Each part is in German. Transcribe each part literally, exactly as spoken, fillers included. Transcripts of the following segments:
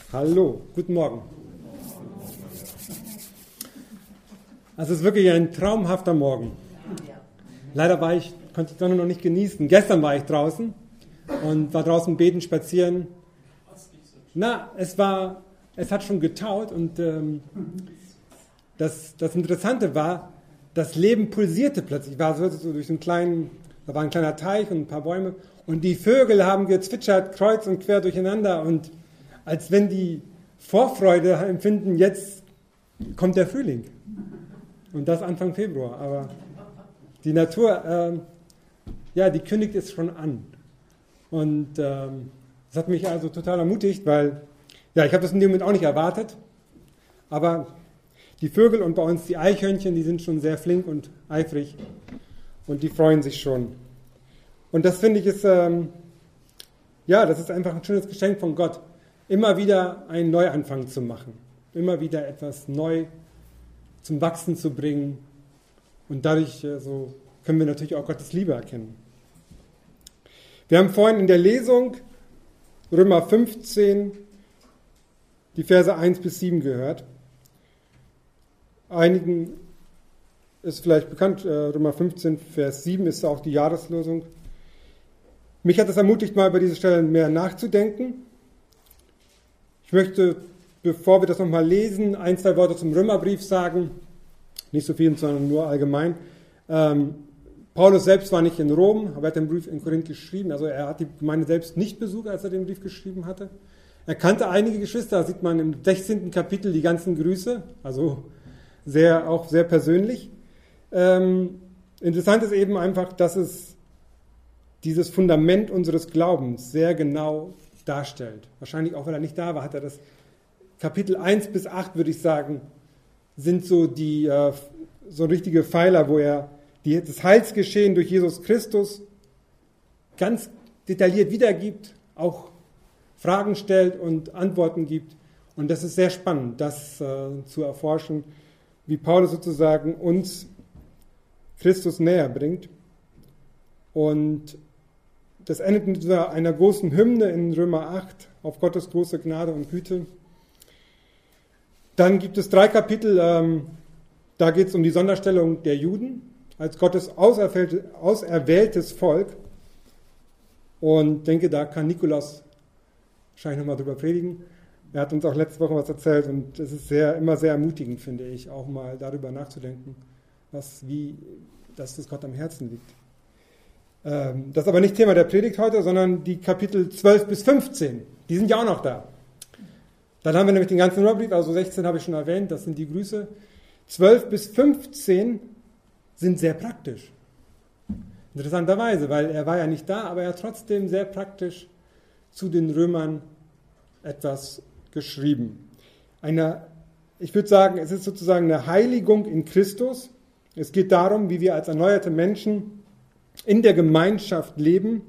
Hallo, guten Morgen. Also es ist wirklich ein traumhafter Morgen. Leider war ich, konnte ich die Sonne noch nicht genießen. Gestern war ich draußen und war draußen beten, spazieren. Na, es war, es hat schon getaut und ähm, das, das Interessante war, das Leben pulsierte plötzlich. Ich war so, so durch einen kleinen, da war ein kleiner Teich und ein paar Bäume und die Vögel haben gezwitschert, kreuz und quer durcheinander und als wenn die Vorfreude empfinden, jetzt kommt der Frühling. Und das Anfang Februar. Aber die Natur, ähm, ja, die kündigt es schon an. Und ähm, das hat mich also total ermutigt, weil, ja, ich habe das in dem Moment auch nicht erwartet. Aber die Vögel und bei uns die Eichhörnchen, die sind schon sehr flink und eifrig. Und die freuen sich schon. Und das finde ich ist, ähm, ja, das ist einfach ein schönes Geschenk von Gott. Immer wieder einen Neuanfang zu machen. Immer wieder etwas neu zum Wachsen zu bringen. Und dadurch äh, so können wir natürlich auch Gottes Liebe erkennen. Wir haben vorhin in der Lesung Römer fünfzehn, die Verse eins bis sieben gehört. Einigen ist vielleicht bekannt, äh, Römer fünfzehn, Vers sieben ist auch die Jahreslosung. Mich hat es ermutigt, mal über diese Stellen mehr nachzudenken. Ich möchte, bevor wir das nochmal lesen, ein, zwei Worte zum Römerbrief sagen. Nicht so viel, sondern nur allgemein. Ähm, Paulus selbst war nicht in Rom, aber er hat den Brief in Korinth geschrieben. Also er hat die Gemeinde selbst nicht besucht, als er den Brief geschrieben hatte. Er kannte einige Geschwister, da sieht man im sechzehnten Kapitel die ganzen Grüße. Also sehr, auch sehr persönlich. Ähm, interessant ist eben einfach, dass es dieses Fundament unseres Glaubens sehr genau darstellt. Wahrscheinlich auch, weil er nicht da war, hat er das Kapitel eins bis acht, würde ich sagen, sind so die äh, so richtige Pfeiler, wo er die, das Heilsgeschehen durch Jesus Christus ganz detailliert wiedergibt, auch Fragen stellt und Antworten gibt. Und das ist sehr spannend, das äh, zu erforschen, wie Paulus sozusagen uns Christus näher bringt. Und das endet mit einer großen Hymne in Römer acht auf Gottes große Gnade und Güte. Dann gibt es drei Kapitel, ähm, da geht es um die Sonderstellung der Juden als Gottes auserwähltes Volk. Und ich denke, da kann Nikolaus wahrscheinlich nochmal drüber predigen. Er hat uns auch letzte Woche was erzählt und es ist sehr, immer sehr ermutigend, finde ich, auch mal darüber nachzudenken, was, wie, dass das Gott am Herzen liegt. Ähm, das ist aber nicht Thema der Predigt heute, sondern die Kapitel zwölf bis fünfzehn. Die sind ja auch noch da. Dann haben wir nämlich den ganzen Römerbrief, also sechzehn habe ich schon erwähnt, das sind die Grüße. zwölf bis fünfzehn sind sehr praktisch. Interessanterweise, weil er war ja nicht da, aber er hat trotzdem sehr praktisch zu den Römern etwas geschrieben. Eine, ich würde sagen, es ist sozusagen eine Heiligung in Christus. Es geht darum, wie wir als erneuerte Menschen in der Gemeinschaft leben.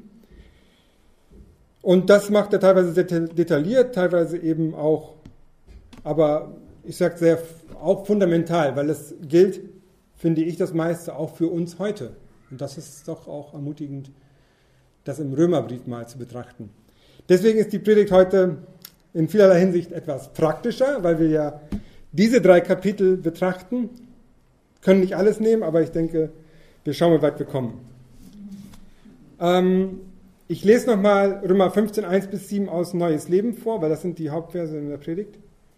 Und das macht er teilweise sehr detailliert, teilweise eben auch, aber ich sage sehr auch fundamental, weil es gilt, finde ich, das meiste auch für uns heute. Und das ist doch auch ermutigend, das im Römerbrief mal zu betrachten. Deswegen ist die Predigt heute in vielerlei Hinsicht etwas praktischer, weil wir ja diese drei Kapitel betrachten, können nicht alles nehmen, aber ich denke, wir schauen, wie weit wir kommen. Ähm, Ich lese nochmal Römer fünfzehn, eins bis sieben aus Neues Leben vor, weil das sind die Hauptverse in der Predigt.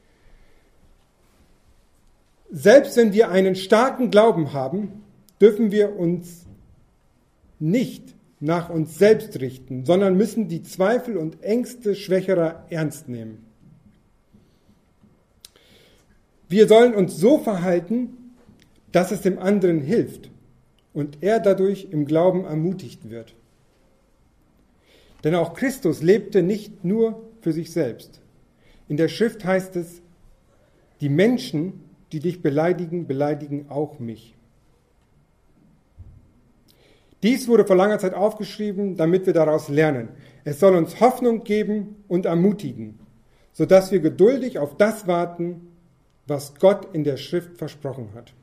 Selbst wenn wir einen starken Glauben haben, dürfen wir uns nicht nach uns selbst richten, sondern müssen die Zweifel und Ängste Schwächerer ernst nehmen. Wir sollen uns so verhalten, dass es dem anderen hilft und er dadurch im Glauben ermutigt wird. Denn auch Christus lebte nicht nur für sich selbst. In der Schrift heißt es, die Menschen, die dich beleidigen, beleidigen auch mich. Dies wurde vor langer Zeit aufgeschrieben, damit wir daraus lernen. Es soll uns Hoffnung geben und ermutigen, sodass wir geduldig auf das warten, was Gott in der Schrift versprochen hat.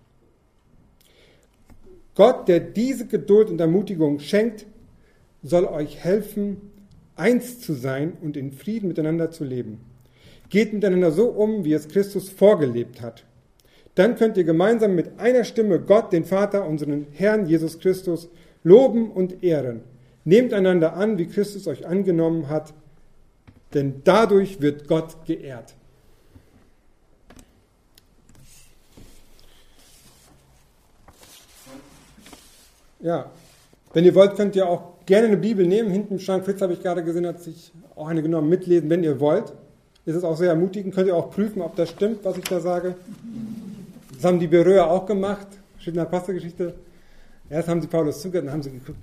Gott, der diese Geduld und Ermutigung schenkt, soll euch helfen, eins zu sein und in Frieden miteinander zu leben. Geht miteinander so um, wie es Christus vorgelebt hat. Dann könnt ihr gemeinsam mit einer Stimme Gott, den Vater, unseren Herrn Jesus Christus, loben und ehren. Nehmt einander an, wie Christus euch angenommen hat, denn dadurch wird Gott geehrt. Ja, wenn ihr wollt, könnt ihr auch gerne eine Bibel nehmen. Hinten im Schrank, Fritz habe ich gerade gesehen, hat sich auch eine genommen, mitlesen, wenn ihr wollt. Das ist auch sehr ermutigend. Könnt ihr auch prüfen, ob das stimmt, was ich da sage. Das haben die Beröer auch gemacht. Steht in der Apostelgeschichte. Erst haben sie Paulus zugehört, dann haben sie geguckt.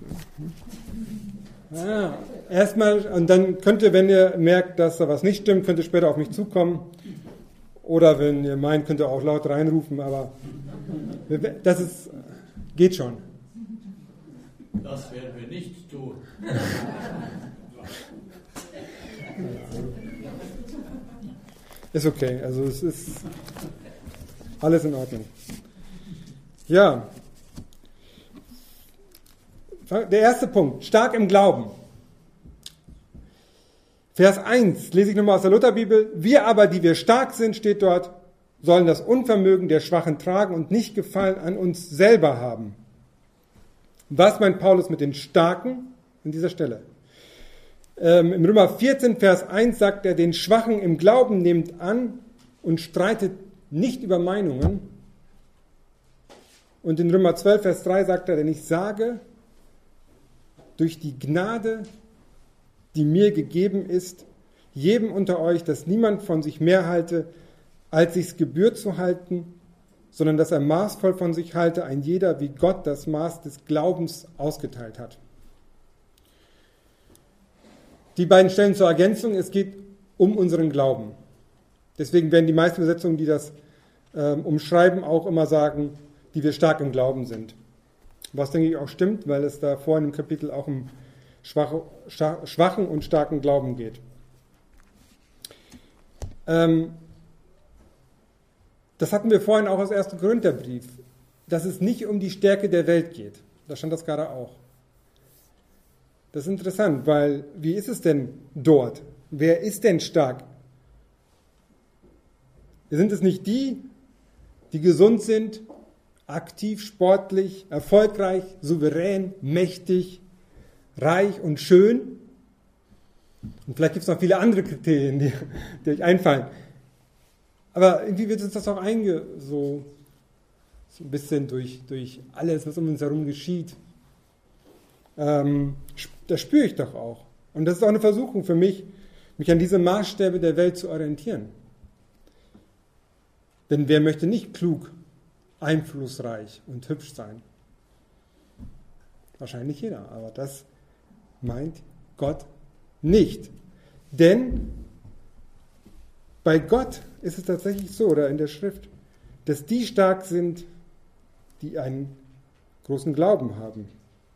Ah, erstmal, und dann könnt ihr, wenn ihr merkt, dass da was nicht stimmt, könnt ihr später auf mich zukommen. Oder wenn ihr meint, könnt ihr auch laut reinrufen, aber das ist, geht schon. Das werden wir nicht tun. Ist okay, also es ist alles in Ordnung. Ja, der erste Punkt, stark im Glauben. Vers eins, lese ich nochmal aus der Lutherbibel. Wir aber, die wir stark sind, steht dort, sollen das Unvermögen der Schwachen tragen und nicht Gefallen an uns selber haben. Was meint Paulus mit den Starken an dieser Stelle? Ähm, Im Römer vierzehn, Vers eins sagt er, den Schwachen im Glauben nehmt an und streitet nicht über Meinungen. Und in Römer zwölf, Vers drei sagt er, denn ich sage, durch die Gnade, die mir gegeben ist, jedem unter euch, dass niemand von sich mehr halte, als sich's gebührt zu halten, sondern dass er maßvoll von sich halte, ein jeder, wie Gott das Maß des Glaubens ausgeteilt hat. Die beiden Stellen zur Ergänzung, es geht um unseren Glauben. Deswegen werden die meisten Übersetzungen, die das äh, umschreiben, auch immer sagen, die wir stark im Glauben sind. Was, denke ich, auch stimmt, weil es da vorhin im Kapitel auch um schwache, schwachen und starken Glauben geht. Ähm, Das hatten wir vorhin auch aus ersten Korintherbrief, dass es nicht um die Stärke der Welt geht. Da stand das gerade auch. Das ist interessant, weil wie ist es denn dort? Wer ist denn stark? Sind es nicht die, die gesund sind, aktiv, sportlich, erfolgreich, souverän, mächtig, reich und schön? Und vielleicht gibt es noch viele andere Kriterien, die, die euch einfallen. Aber irgendwie wird uns das auch einge so, so ein bisschen durch, durch alles, was um uns herum geschieht. Ähm, das spüre ich doch auch. Und das ist auch eine Versuchung für mich, mich an diese Maßstäbe der Welt zu orientieren. Denn wer möchte nicht klug, einflussreich und hübsch sein? Wahrscheinlich jeder, aber das meint Gott nicht. Denn bei Gott ist es tatsächlich so, oder in der Schrift, dass die stark sind, die einen großen Glauben haben.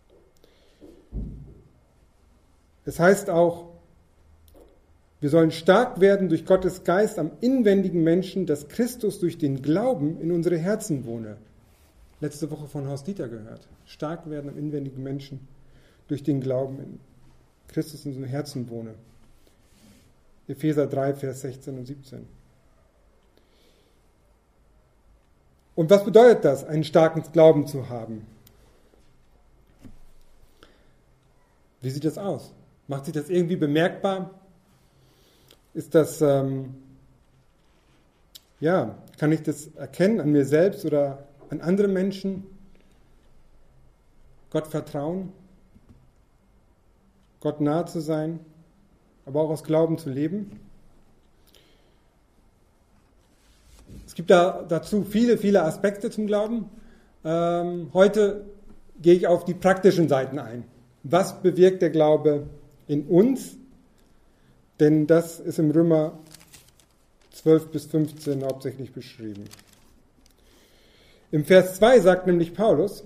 Es heißt auch, wir sollen stark werden durch Gottes Geist am inwendigen Menschen, dass Christus durch den Glauben in unsere Herzen wohne. Letzte Woche von Horst Dieter gehört. Stark werden am inwendigen Menschen durch den Glauben in Christus in unseren Herzen wohne. Epheser drei, Vers sechzehn und siebzehn. Und was bedeutet das, einen starken Glauben zu haben? Wie sieht das aus? Macht sich das irgendwie bemerkbar? Ist das, ähm, ja, kann ich das erkennen an mir selbst oder an andere Menschen? Gott vertrauen? Gott nahe zu sein? Aber auch aus Glauben zu leben? Es gibt da dazu viele, viele Aspekte zum Glauben. Ähm, heute gehe ich auf die praktischen Seiten ein. Was bewirkt der Glaube in uns? Denn das ist im Römer zwölf bis fünfzehn hauptsächlich beschrieben. Im Vers zwei sagt nämlich Paulus,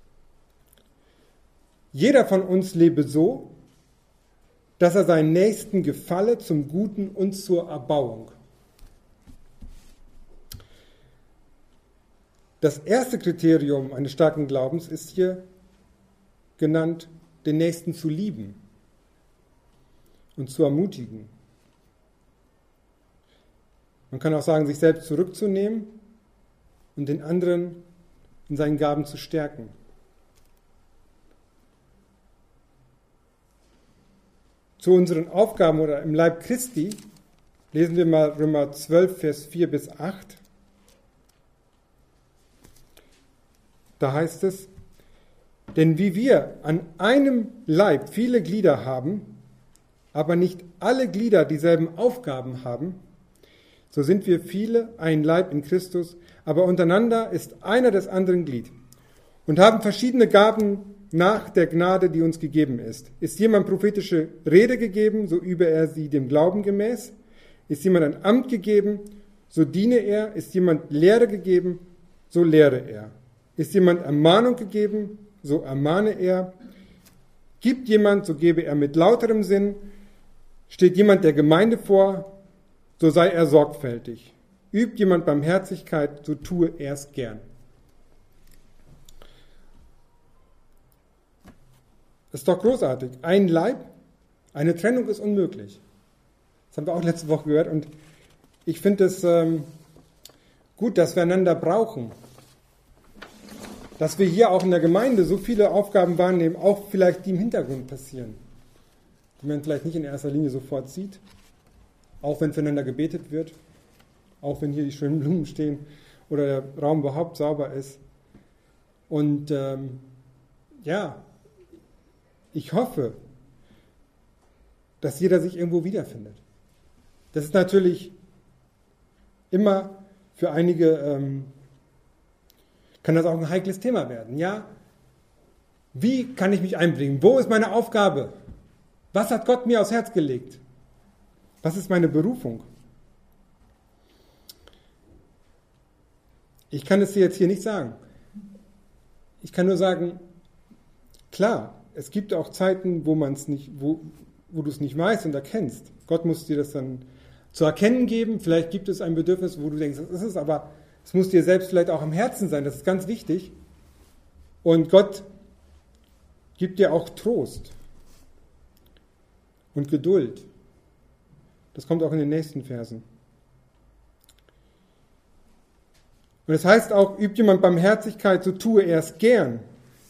jeder von uns lebe so, dass er seinen Nächsten gefalle zum Guten und zur Erbauung. Das erste Kriterium eines starken Glaubens ist hier genannt, den Nächsten zu lieben und zu ermutigen. Man kann auch sagen, sich selbst zurückzunehmen und den anderen in seinen Gaben zu stärken. Zu unseren Aufgaben oder im Leib Christi lesen wir mal Römer zwölf, Vers vier bis acht. Da heißt es, denn wie wir an einem Leib viele Glieder haben, aber nicht alle Glieder dieselben Aufgaben haben, so sind wir viele ein Leib in Christus, aber untereinander ist einer des anderen Glied und haben verschiedene Gaben nach der Gnade, die uns gegeben ist. Ist jemand prophetische Rede gegeben, so übe er sie dem Glauben gemäß. Ist jemand ein Amt gegeben, so diene er. Ist jemand Lehre gegeben, so lehre er. Ist jemand Ermahnung gegeben, so ermahne er. Gibt jemand, so gebe er mit lauterem Sinn. Steht jemand der Gemeinde vor, so sei er sorgfältig. Übt jemand Barmherzigkeit, so tue er es gern. Das ist doch großartig. Ein Leib, eine Trennung ist unmöglich. Das haben wir auch letzte Woche gehört. Und ich finde es ähm, gut, dass wir einander brauchen. Dass wir hier auch in der Gemeinde so viele Aufgaben wahrnehmen, auch vielleicht die im Hintergrund passieren, die man vielleicht nicht in erster Linie sofort sieht, auch wenn füreinander gebetet wird, auch wenn hier die schönen Blumen stehen oder der Raum überhaupt sauber ist. Und ähm, ja, ich hoffe, dass jeder sich irgendwo wiederfindet. Das ist natürlich immer für einige, ähm, kann das auch ein heikles Thema werden. Ja, wie kann ich mich einbringen? Wo ist meine Aufgabe? Was hat Gott mir aufs Herz gelegt? Was ist meine Berufung? Ich kann es dir jetzt hier nicht sagen. Ich kann nur sagen, klar, es gibt auch Zeiten, wo man es nicht, wo, wo du es nicht weißt und erkennst. Gott muss dir das dann zu erkennen geben. Vielleicht gibt es ein Bedürfnis, wo du denkst, das ist es, aber es muss dir selbst vielleicht auch am Herzen sein. Das ist ganz wichtig. Und Gott gibt dir auch Trost und Geduld. Das kommt auch in den nächsten Versen. Und es heißt auch, übt jemand Barmherzigkeit, so tue er es gern.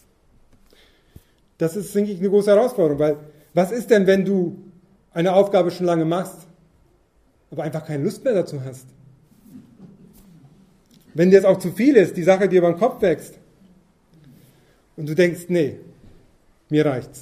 Das ist, denke ich, eine große Herausforderung, weil was ist denn, wenn du eine Aufgabe schon lange machst, aber einfach keine Lust mehr dazu hast? Wenn dir jetzt auch zu viel ist, die Sache dir über den Kopf wächst und du denkst, nee, mir reicht's.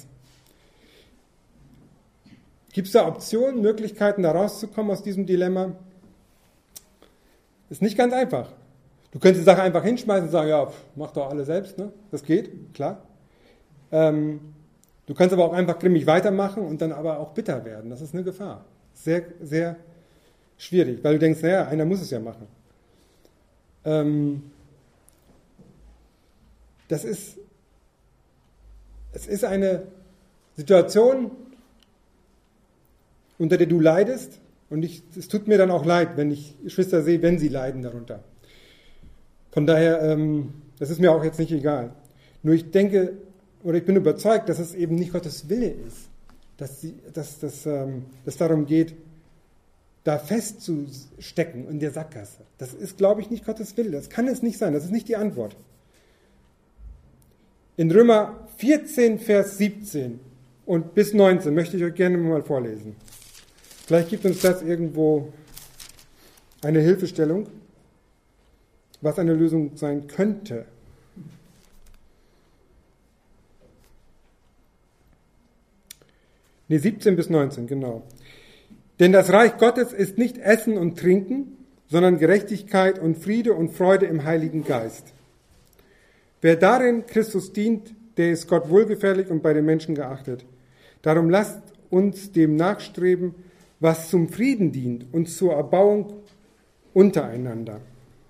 Gibt es da Optionen, Möglichkeiten, da rauszukommen aus diesem Dilemma? Ist nicht ganz einfach. Du könntest die Sache einfach hinschmeißen und sagen, ja, pff, mach doch alle selbst, ne? Das geht, klar. Ähm, du kannst aber auch einfach grimmig weitermachen und dann aber auch bitter werden. Das ist eine Gefahr. Sehr, sehr schwierig, weil du denkst, naja, einer muss es ja machen. Ähm, das ist, es ist eine Situation, unter der du leidest, und ich, es tut mir dann auch leid, wenn ich Geschwister sehe, wenn sie leiden darunter. Von daher, ähm, das ist mir auch jetzt nicht egal. Nur ich denke, oder ich bin überzeugt, dass es eben nicht Gottes Wille ist, dass sie, dass, dass, ähm, dass darum geht, da festzustecken in der Sackgasse. Das ist, glaube ich, nicht Gottes Wille. Das kann es nicht sein. Das ist nicht die Antwort. In Römer vierzehn, Vers siebzehn und bis neunzehn möchte ich euch gerne mal vorlesen. Vielleicht gibt uns das irgendwo eine Hilfestellung, was eine Lösung sein könnte. Ne, siebzehn bis neunzehn, genau. Denn das Reich Gottes ist nicht Essen und Trinken, sondern Gerechtigkeit und Friede und Freude im Heiligen Geist. Wer darin Christus dient, der ist Gott wohlgefällig und bei den Menschen geachtet. Darum lasst uns dem nachstreben, was zum Frieden dient und zur Erbauung untereinander.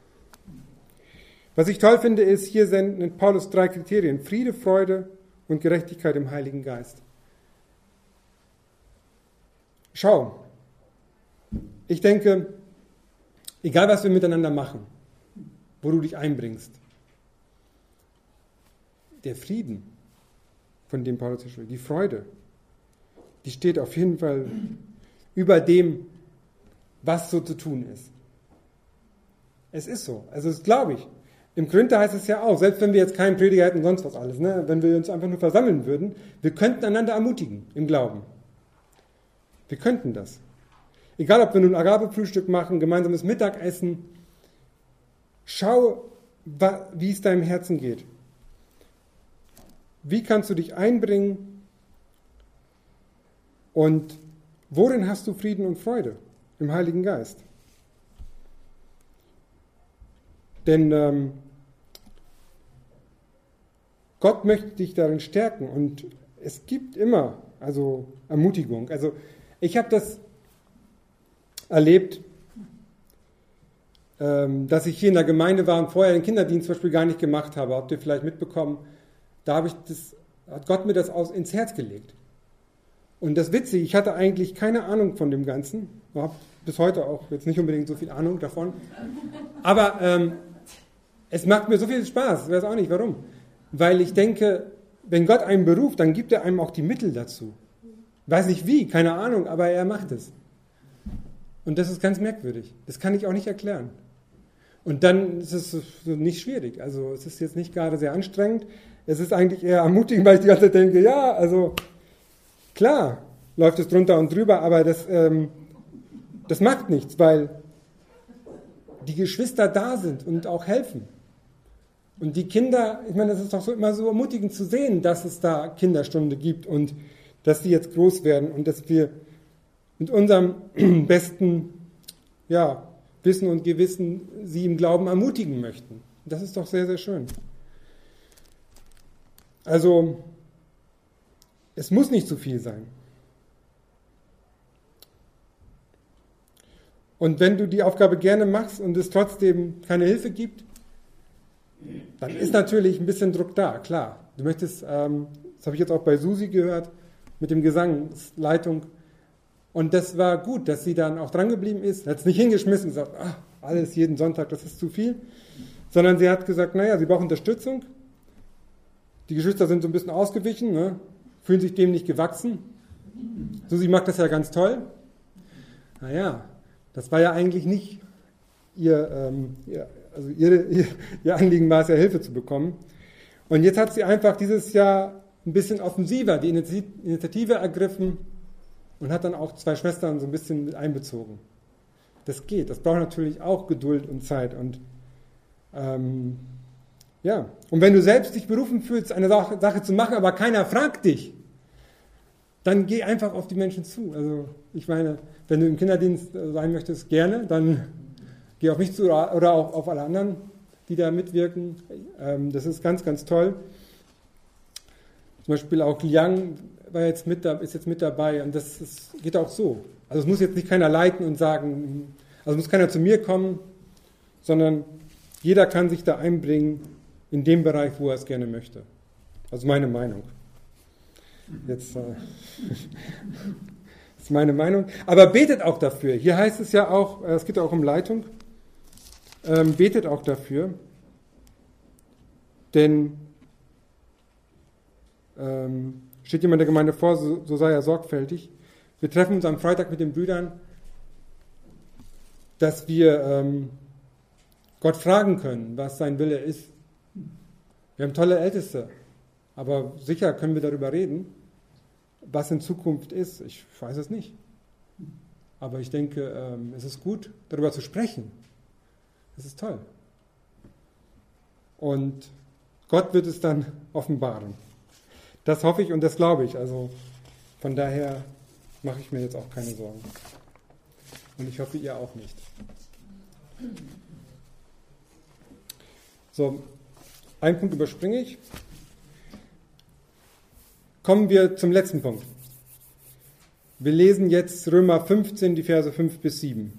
Was ich toll finde, ist, hier nennt Paulus drei Kriterien: Friede, Freude und Gerechtigkeit im Heiligen Geist. Schau, ich denke, egal was wir miteinander machen, wo du dich einbringst, der Frieden, von dem Paulus hier spricht, die Freude, die steht auf jeden Fall über dem, was so zu tun ist. Es ist so. Also das glaube ich. Im Korinther heißt es ja auch, selbst wenn wir jetzt keinen Prediger hätten, sonst was alles, ne? Wenn wir uns einfach nur versammeln würden, wir könnten einander ermutigen im Glauben. Wir könnten das. Egal, ob wir nun Agapefrühstück machen, gemeinsames Mittagessen, schau, wie es deinem Herzen geht. Wie kannst du dich einbringen und worin hast du Frieden und Freude? Im Heiligen Geist. Denn ähm, Gott möchte dich darin stärken und es gibt immer also Ermutigung. Also ich habe das erlebt, ähm, dass ich hier in der Gemeinde war und vorher den Kinderdienst zum Beispiel gar nicht gemacht habe. Habt ihr vielleicht mitbekommen? Da habe ich das, hat Gott mir das aus, ins Herz gelegt. Und das Witzige, ich hatte eigentlich keine Ahnung von dem Ganzen. Ich habe bis heute auch jetzt nicht unbedingt so viel Ahnung davon. Aber ähm, es macht mir so viel Spaß. Ich weiß auch nicht, warum. Weil ich denke, wenn Gott einen beruft, dann gibt er einem auch die Mittel dazu. Ich weiß nicht wie, keine Ahnung, aber er macht es. Und das ist ganz merkwürdig. Das kann ich auch nicht erklären. Und dann ist es nicht schwierig. Also es ist jetzt nicht gerade sehr anstrengend. Es ist eigentlich eher ermutigend, weil ich die ganze Zeit denke, ja, also klar läuft es drunter und drüber, aber das, ähm, das macht nichts, weil die Geschwister da sind und auch helfen. Und die Kinder, ich meine, das ist doch so, immer so ermutigend zu sehen, dass es da Kinderstunde gibt und dass die jetzt groß werden und dass wir mit unserem besten ja, Wissen und Gewissen sie im Glauben ermutigen möchten. Das ist doch sehr, sehr schön. Also, es muss nicht zu viel sein. Und wenn du die Aufgabe gerne machst und es trotzdem keine Hilfe gibt, dann ist natürlich ein bisschen Druck da, klar. Du möchtest, ähm, das habe ich jetzt auch bei Susi gehört, mit dem Gesangsleitung. Und das war gut, dass sie dann auch dran geblieben ist. Hat es nicht hingeschmissen und gesagt, ach, alles jeden Sonntag, das ist zu viel. Sondern sie hat gesagt, naja, sie braucht Unterstützung. Die Geschwister sind so ein bisschen ausgewichen, ne? Fühlen sich dem nicht gewachsen. Susi mag das ja ganz toll. Naja, das war ja eigentlich nicht ihr, ähm, ihr, also ihre, ihr, ihr Anliegen war es ja, Hilfe zu bekommen. Und jetzt hat sie einfach dieses Jahr ein bisschen offensiver die Initiative ergriffen und hat dann auch zwei Schwestern so ein bisschen mit einbezogen. Das geht, das braucht natürlich auch Geduld und Zeit. Und ähm, ja, und wenn du selbst dich berufen fühlst, eine Sache, Sache zu machen, aber keiner fragt dich, dann geh einfach auf die Menschen zu. Also ich meine, wenn du im Kinderdienst sein möchtest, gerne, dann geh auf mich zu oder auch auf alle anderen, die da mitwirken. Ähm, das ist ganz, ganz toll. Zum Beispiel auch Liang war jetzt mit, ist jetzt mit dabei und das ist, geht auch so. Also es muss jetzt nicht keiner leiten und sagen, also muss keiner zu mir kommen, sondern jeder kann sich da einbringen in dem Bereich, wo er es gerne möchte. Also meine Meinung. Jetzt äh, ist meine Meinung. Aber betet auch dafür. Hier heißt es ja auch, es geht auch um Leitung, ähm, betet auch dafür, denn ähm, steht jemand der Gemeinde vor, so, so sei er sorgfältig. Wir treffen uns am Freitag mit den Brüdern, dass wir ähm, Gott fragen können, was sein Wille ist. Wir haben tolle Älteste, aber sicher können wir darüber reden, was in Zukunft ist. Ich weiß es nicht. Aber ich denke, ähm, es ist gut, darüber zu sprechen. Es ist toll. Und Gott wird es dann offenbaren. Das hoffe ich und das glaube ich. Also von daher mache ich mir jetzt auch keine Sorgen. Und ich hoffe, ihr auch nicht. So, einen Punkt überspringe ich. Kommen wir zum letzten Punkt. Wir lesen jetzt Römer fünfzehn, die Verse fünf bis sieben.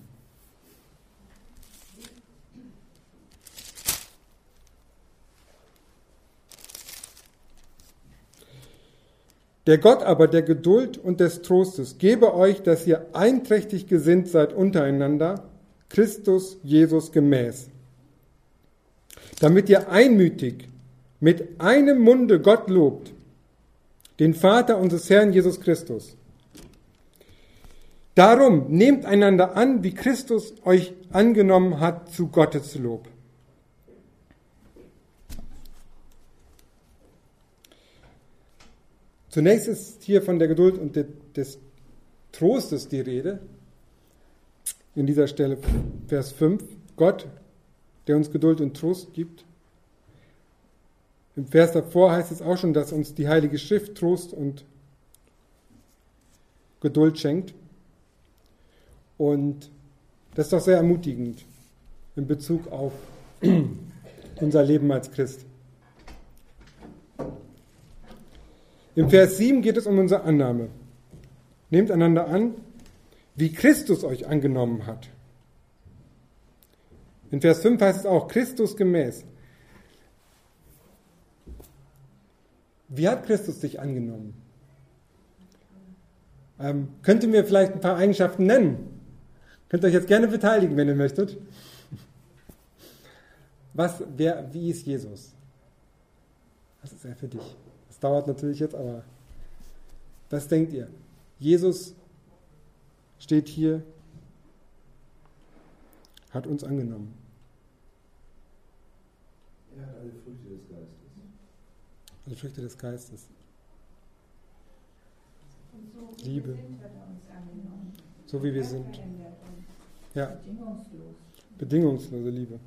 Der Gott aber der Geduld und des Trostes gebe euch, dass ihr einträchtig gesinnt seid untereinander, Christus Jesus gemäß, damit ihr einmütig mit einem Munde Gott lobt, den Vater unseres Herrn Jesus Christus. Darum nehmt einander an, wie Christus euch angenommen hat, zu Gottes Lob. Zunächst ist hier von der Geduld und des Trostes die Rede. In dieser Stelle Vers fünf. Gott, der uns Geduld und Trost gibt. Im Vers davor heißt es auch schon, dass uns die Heilige Schrift Trost und Geduld schenkt. Und das ist doch sehr ermutigend in Bezug auf unser Leben als Christ. Im Vers sieben geht es um unsere Annahme. Nehmt einander an, wie Christus euch angenommen hat. In Vers fünf heißt es auch, Christus gemäß. Wie hat Christus dich angenommen? Ähm, könnt ihr mir vielleicht ein paar Eigenschaften nennen? Könnt ihr euch jetzt gerne beteiligen, wenn ihr möchtet. Was, wer, wie ist Jesus? Was ist er für dich? Das dauert natürlich jetzt, aber was denkt ihr? Jesus steht hier, hat uns angenommen. Er hat alle Früchte des Geistes. Alle Früchte des Geistes. Und so wie Liebe. wir sind, hat er uns angenommen. So wie wir Er sind. verändert uns. Ja, Bedingungslos. bedingungslose Liebe.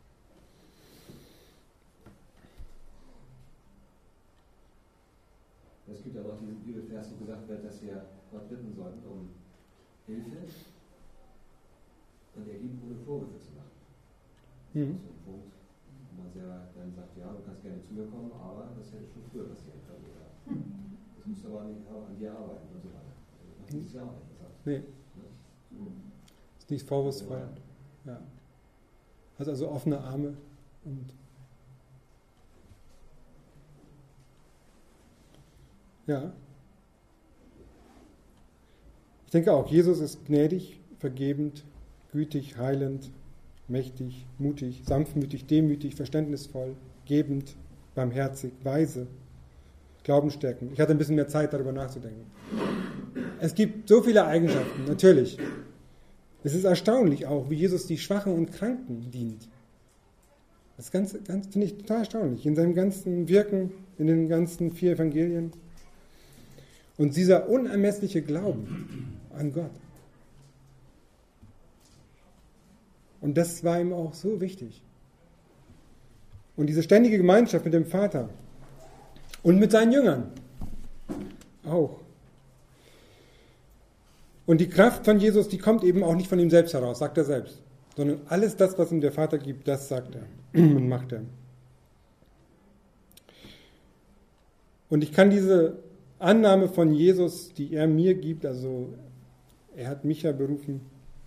Es gibt ja auch diesen Bibelvers, wo gesagt wird, dass wir Gott bitten sollten um Hilfe und er gibt, ohne Vorwürfe zu machen. Mhm. Das ist so ein Punkt, wo man selber dann sagt, ja, du kannst gerne zu mir kommen, aber das hätte schon früher passieren können. Oder das musst du aber nicht an dir arbeiten und so weiter. Das ist ja auch nicht gesagt. Nee, Ne? ist nicht vorwurfsvoll. Ja. Hat also offene Arme und ja. Ich denke auch, Jesus ist gnädig, vergebend, gütig, heilend, mächtig, mutig, sanftmütig, demütig, verständnisvoll, gebend, barmherzig, weise, glaubensstärkend. Ich hatte ein bisschen mehr Zeit, darüber nachzudenken. Es gibt so viele Eigenschaften, natürlich. Es ist erstaunlich auch, wie Jesus die Schwachen und Kranken dient. Das Ganze, ganz, finde ich total erstaunlich. In seinem ganzen Wirken, in den ganzen vier Evangelien. Und dieser unermessliche Glauben an Gott. Und das war ihm auch so wichtig. Und diese ständige Gemeinschaft mit dem Vater und mit seinen Jüngern auch. Und die Kraft von Jesus, die kommt eben auch nicht von ihm selbst heraus, sagt er selbst, sondern alles das, was ihm der Vater gibt, das sagt er und macht er. Und ich kann diese Annahme von Jesus, die er mir gibt, also er hat mich ja berufen,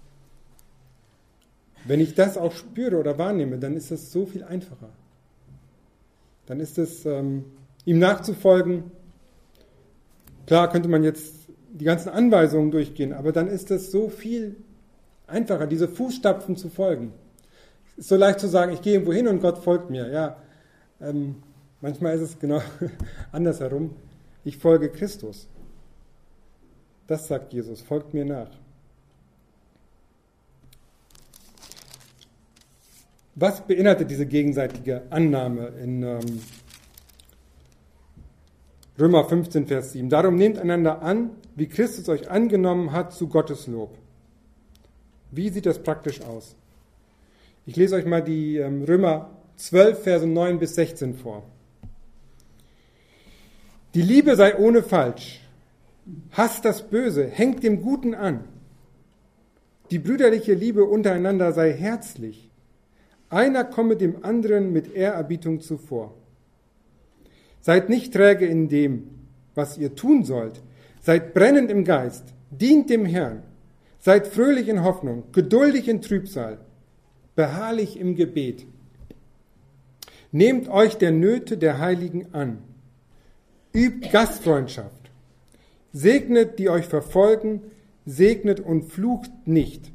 wenn ich das auch spüre oder wahrnehme, dann ist das so viel einfacher. Dann ist es, ähm, ihm nachzufolgen. Klar könnte man jetzt die ganzen Anweisungen durchgehen, aber dann ist es so viel einfacher, diese Fußstapfen zu folgen. Es ist so leicht zu sagen, ich gehe irgendwo hin und Gott folgt mir. Ja, ähm, manchmal ist es genau andersherum. Ich folge Christus. Das sagt Jesus, folgt mir nach. Was beinhaltet diese gegenseitige Annahme in ähm, Römer fünfzehn, Vers sieben? Darum nehmt einander an, wie Christus euch angenommen hat, zu Gottes Lob. Wie sieht das praktisch aus? Ich lese euch mal die ähm, Römer zwölf, Verse neun bis sechzehn vor. Die Liebe sei ohne Falsch. Hasst das Böse, hängt dem Guten an. Die brüderliche Liebe untereinander sei herzlich. Einer komme dem anderen mit Ehrerbietung zuvor. Seid nicht träge in dem, was ihr tun sollt. Seid brennend im Geist, dient dem Herrn. Seid fröhlich in Hoffnung, geduldig in Trübsal, beharrlich im Gebet. Nehmt euch der Nöte der Heiligen an. Übt Gastfreundschaft. Segnet, die euch verfolgen, segnet und flucht nicht.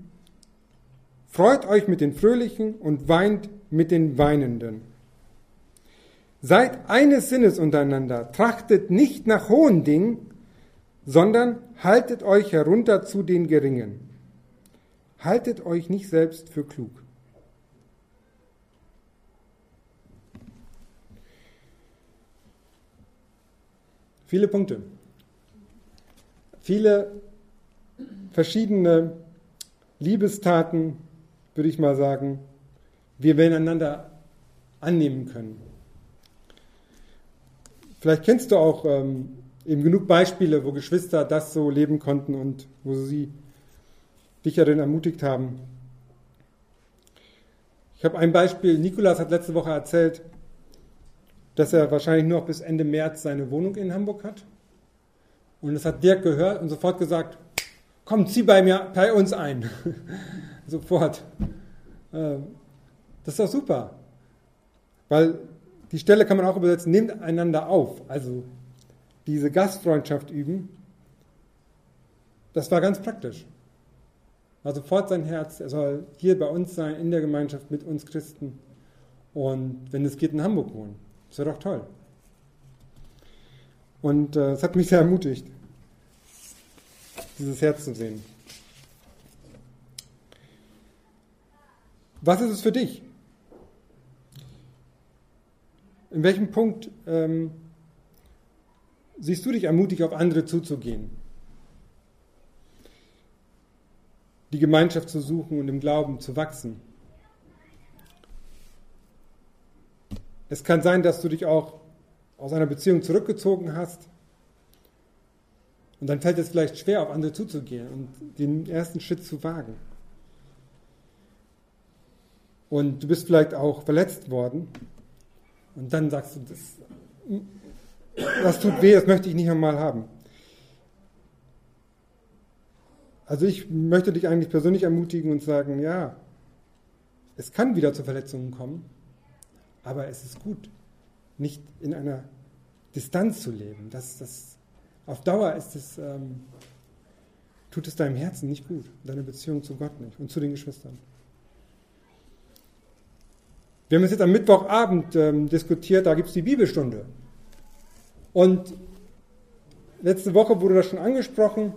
Freut euch mit den Fröhlichen und weint mit den Weinenden. Seid eines Sinnes untereinander, trachtet nicht nach hohen Dingen, sondern haltet euch herunter zu den Geringen. Haltet euch nicht selbst für klug. Viele Punkte. Viele verschiedene Liebestaten, würde ich mal sagen, wie wir einander annehmen können. Vielleicht kennst du auch ähm, eben genug Beispiele, wo Geschwister das so leben konnten und wo sie dich darin ermutigt haben. Ich habe ein Beispiel. Nikolas hat letzte Woche erzählt, dass er wahrscheinlich nur noch bis Ende März seine Wohnung in Hamburg hat. Und das hat Dirk gehört und sofort gesagt, komm, zieh bei mir, bei uns ein. Sofort. Das ist doch super. Weil die Stelle kann man auch übersetzen, nehmt einander auf. Also diese Gastfreundschaft üben. Das war ganz praktisch. War sofort sein Herz, er soll hier bei uns sein, in der Gemeinschaft mit uns Christen. Und wenn es geht, in Hamburg wohnen. Das wäre doch toll. Und äh, es hat mich sehr ermutigt, dieses Herz zu sehen. Was ist es für dich? In welchem Punkt ähm, siehst du dich ermutigt, auf andere zuzugehen? Die Gemeinschaft zu suchen und im Glauben zu wachsen. Es kann sein, dass du dich auch aus einer Beziehung zurückgezogen hast und dann fällt es vielleicht schwer, auf andere zuzugehen und den ersten Schritt zu wagen. Und du bist vielleicht auch verletzt worden und dann sagst du, das, das tut weh, das möchte ich nicht einmal haben. Also ich möchte dich eigentlich persönlich ermutigen und sagen, ja, es kann wieder zu Verletzungen kommen, aber es ist gut, nicht in einer Distanz zu leben. Das, das, auf Dauer ist es, ähm, tut es deinem Herzen nicht gut, deine Beziehung zu Gott nicht und zu den Geschwistern. Wir haben es jetzt am Mittwochabend ähm, diskutiert, da gibt es die Bibelstunde. Und letzte Woche wurde das schon angesprochen,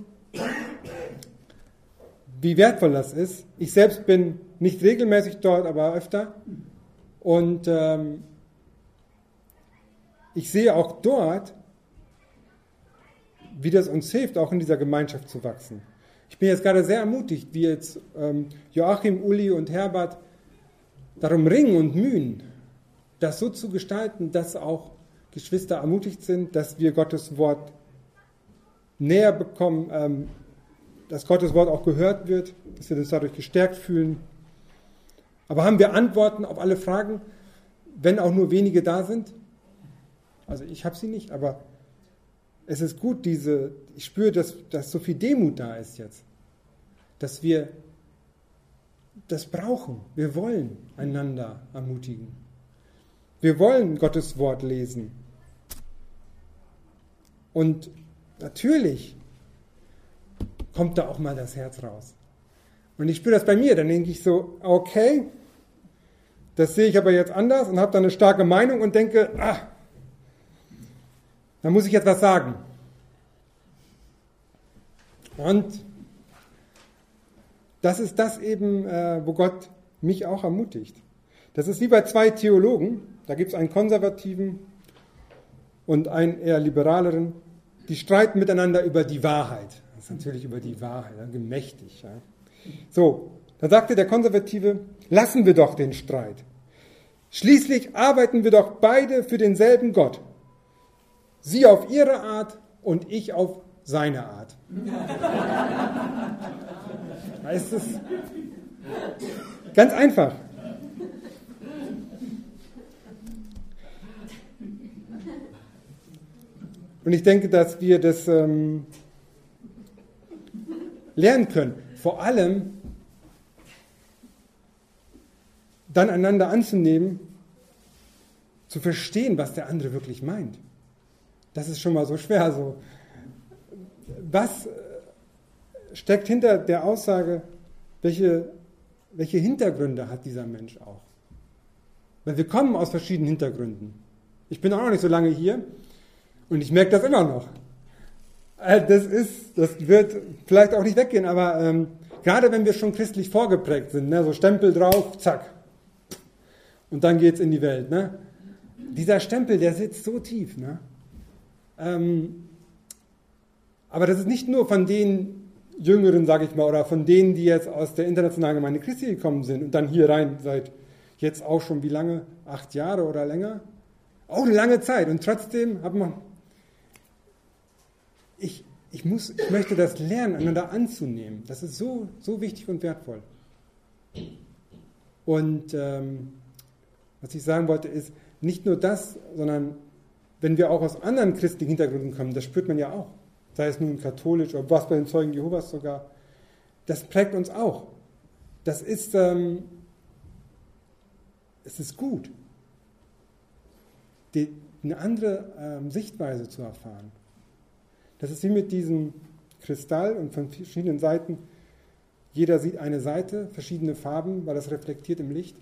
wie wertvoll das ist. Ich selbst bin nicht regelmäßig dort, aber öfter. Und ähm, ich sehe auch dort, wie das uns hilft, auch in dieser Gemeinschaft zu wachsen. Ich bin jetzt gerade sehr ermutigt, wie jetzt ähm, Joachim, Uli und Herbert darum ringen und mühen, das so zu gestalten, dass auch Geschwister ermutigt sind, dass wir Gottes Wort näher bekommen, ähm, dass Gottes Wort auch gehört wird, dass wir uns dadurch gestärkt fühlen. Aber haben wir Antworten auf alle Fragen, wenn auch nur wenige da sind? Also ich habe sie nicht, aber es ist gut, diese, ich spüre, dass, dass so viel Demut da ist jetzt, dass wir das brauchen. Wir wollen einander ermutigen. Wir wollen Gottes Wort lesen. Und natürlich kommt da auch mal das Herz raus. Und ich spüre das bei mir, dann denke ich so, okay, das sehe ich aber jetzt anders und habe dann eine starke Meinung und denke, ah, da muss ich jetzt was sagen. Und das ist das eben, äh, wo Gott mich auch ermutigt. Das ist wie bei zwei Theologen, da gibt es einen konservativen und einen eher liberaleren, die streiten miteinander über die Wahrheit. Das ist natürlich über die Wahrheit, ja, gemächtig. Ja. So, da sagte der Konservative, lassen wir doch den Streit. Schließlich arbeiten wir doch beide für denselben Gott. Sie auf ihre Art und ich auf seine Art. Da ist es ganz einfach. Und ich denke, dass wir das ähm, lernen können. Vor allem dann einander anzunehmen, zu verstehen, was der andere wirklich meint. Das ist schon mal so schwer. Also, was steckt hinter der Aussage, welche, welche Hintergründe hat dieser Mensch auch? Weil wir kommen aus verschiedenen Hintergründen. Ich bin auch noch nicht so lange hier und ich merke das immer noch. Äh, das ist, das wird vielleicht auch nicht weggehen, aber ähm, gerade wenn wir schon christlich vorgeprägt sind, ne, so Stempel drauf, zack, und dann geht's in die Welt. Ne? Dieser Stempel, der sitzt so tief. Ne? Ähm, aber das ist nicht nur von den Jüngeren, sage ich mal, oder von denen, die jetzt aus der internationalen Gemeinde Christi gekommen sind und dann hier rein seit jetzt auch schon wie lange? Acht Jahre oder länger? Auch eine lange Zeit. Und trotzdem hat man, ich, ich, muss, ich möchte das lernen, einander anzunehmen. Das ist so, so wichtig und wertvoll. Und ähm, was ich sagen wollte ist, nicht nur das, sondern wenn wir auch aus anderen christlichen Hintergründen kommen, das spürt man ja auch. Sei es nun katholisch oder was bei den Zeugen Jehovas sogar. Das prägt uns auch. Das ist, ähm, es ist gut, die, eine andere ähm, Sichtweise zu erfahren. Das ist wie mit diesem Kristall und von verschiedenen Seiten. Jeder sieht eine Seite, verschiedene Farben, weil das reflektiert im Licht.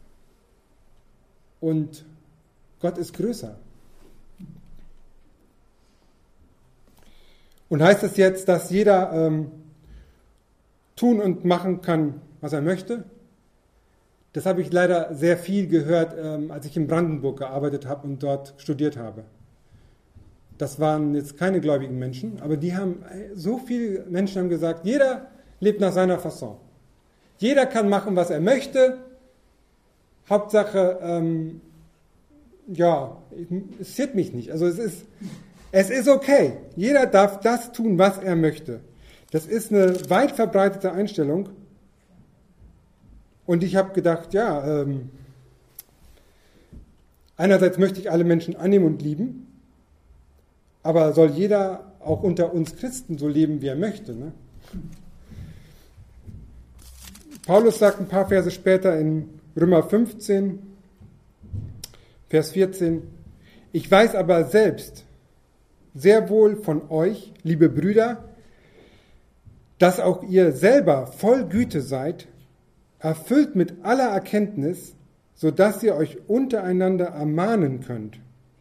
Und Gott ist größer. Und heißt das jetzt, dass jeder ähm, tun und machen kann, was er möchte? Das habe ich leider sehr viel gehört, ähm, als ich in Brandenburg gearbeitet habe und dort studiert habe. Das waren jetzt keine gläubigen Menschen, aber die haben, so viele Menschen haben gesagt, jeder lebt nach seiner Fasson. Jeder kann machen, was er möchte. Hauptsache, ähm, ja, es interessiert mich nicht. Also es ist, es ist okay. Jeder darf das tun, was er möchte. Das ist eine weit verbreitete Einstellung. Und ich habe gedacht, ja, ähm, einerseits möchte ich alle Menschen annehmen und lieben, aber soll jeder auch unter uns Christen so leben, wie er möchte. Ne? Paulus sagt ein paar Verse später in Römer fünfzehn, Vers vierzehn, ich weiß aber selbst sehr wohl von euch, liebe Brüder, dass auch ihr selber voll Güte seid, erfüllt mit aller Erkenntnis, so dass ihr euch untereinander ermahnen könnt.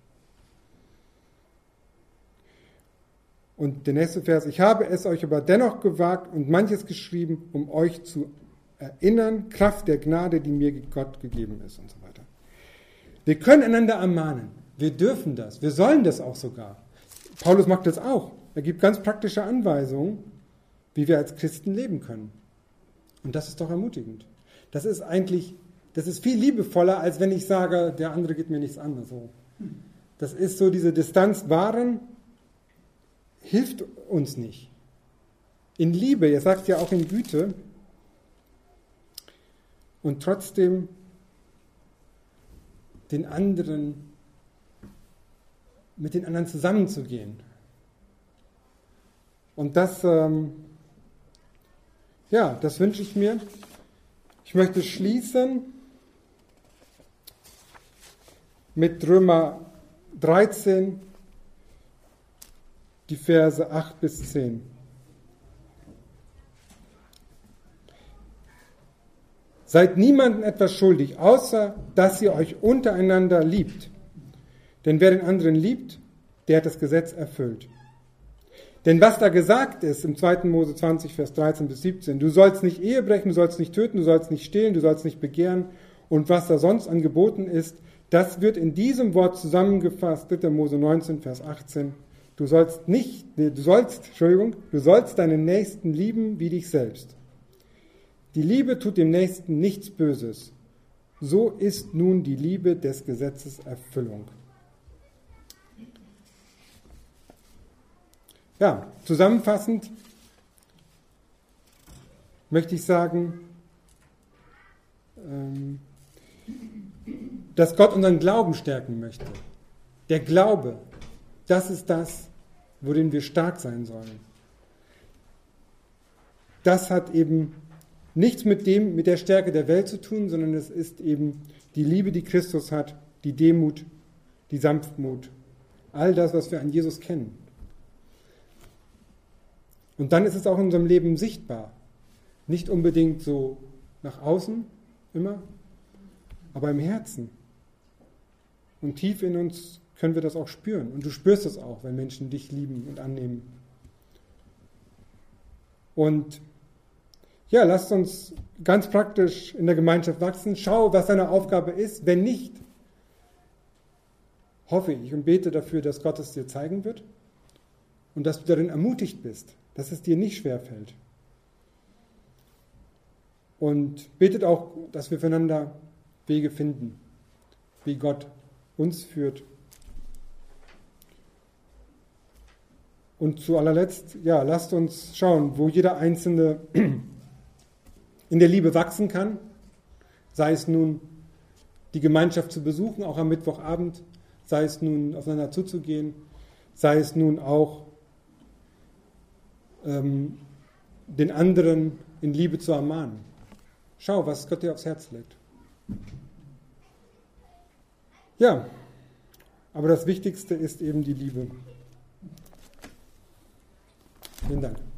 Und der nächste Vers, ich habe es euch aber dennoch gewagt und manches geschrieben, um euch zu erinnern, Kraft der Gnade, die mir Gott gegeben ist und so weiter. Wir können einander ermahnen. Wir dürfen das. Wir sollen das auch sogar. Paulus macht das auch. Er gibt ganz praktische Anweisungen, wie wir als Christen leben können. Und das ist doch ermutigend. Das ist eigentlich, das ist viel liebevoller, als wenn ich sage, der andere geht mir nichts an. So. Das ist so, diese Distanz wahren, hilft uns nicht. In Liebe, ihr sagt ja auch in Güte, und trotzdem den anderen, mit den anderen zusammenzugehen. Und das, ähm, ja, das wünsche ich mir. Ich möchte schließen mit Römer dreizehn, die Verse acht bis zehn. Seid niemandem etwas schuldig, außer dass ihr euch untereinander liebt. Denn wer den anderen liebt, der hat das Gesetz erfüllt. Denn was da gesagt ist im zweiten Mose zwanzig, Vers dreizehn bis siebzehn, du sollst nicht Ehe brechen, du sollst nicht töten, du sollst nicht stehlen, du sollst nicht begehren und was da sonst angeboten ist, das wird in diesem Wort zusammengefasst, dritter Mose neunzehn, Vers achtzehn. Du sollst nicht, du sollst, Entschuldigung, du sollst deinen Nächsten lieben wie dich selbst. Die Liebe tut dem Nächsten nichts Böses. So ist nun die Liebe des Gesetzes Erfüllung. Ja, zusammenfassend möchte ich sagen, dass Gott unseren Glauben stärken möchte. Der Glaube, das ist das, worin wir stark sein sollen. Das hat eben nichts mit dem, mit der Stärke der Welt zu tun, sondern es ist eben die Liebe, die Christus hat, die Demut, die Sanftmut, all das, was wir an Jesus kennen. Und dann ist es auch in unserem Leben sichtbar. Nicht unbedingt so nach außen immer, aber im Herzen. Und tief in uns können wir das auch spüren. Und du spürst es auch, wenn Menschen dich lieben und annehmen, Und ja, lasst uns ganz praktisch in der Gemeinschaft wachsen. Schau, was deine Aufgabe ist. Wenn nicht, hoffe ich und bete dafür, dass Gott es dir zeigen wird und dass du darin ermutigt bist, dass es dir nicht schwerfällt. Und betet auch, dass wir füreinander Wege finden, wie Gott uns führt. Und zu allerletzt, ja, lasst uns schauen, wo jeder Einzelne in der Liebe wachsen kann, sei es nun die Gemeinschaft zu besuchen, auch am Mittwochabend, sei es nun aufeinander zuzugehen, sei es nun auch ähm, den anderen in Liebe zu ermahnen. Schau, was Gott dir aufs Herz legt. Ja, aber das Wichtigste ist eben die Liebe. Vielen Dank.